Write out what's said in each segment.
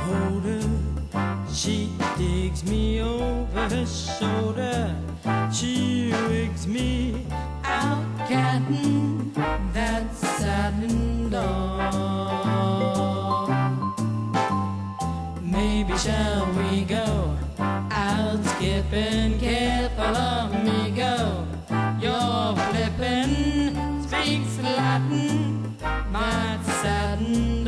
hold her. She digs me over her shoulder. She rigs me out, catting that satin dog. Maybe shall we go out skipping? Careful of me, go. Your flippin' speaks Latin, my satin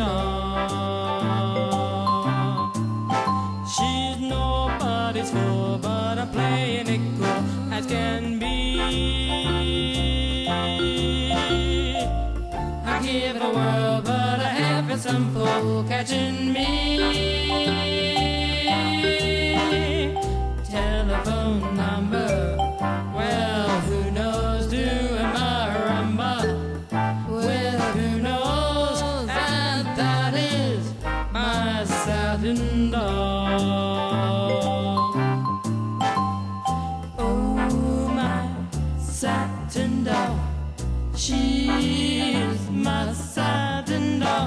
dog. She's nobody's fool, but I'm playing it cool as can be. I give it a whirl, but I have it some fool catching me. Telephone number, well, who knows? Do my rumba? Well, who knows? And that is my satin dog. Oh, my satin dog, she is my satin dog,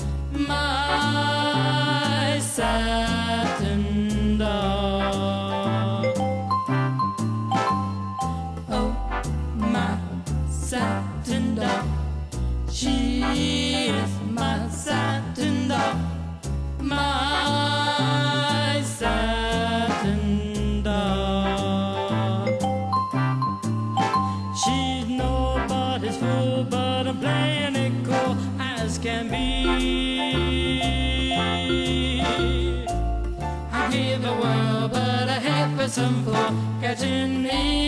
my satin dog. Oh, my satin dog, she is my satin dog, my satin dog. She's nobody's fool, but I'm playing it cool as can be. I give the world, but I have for some fool catching me.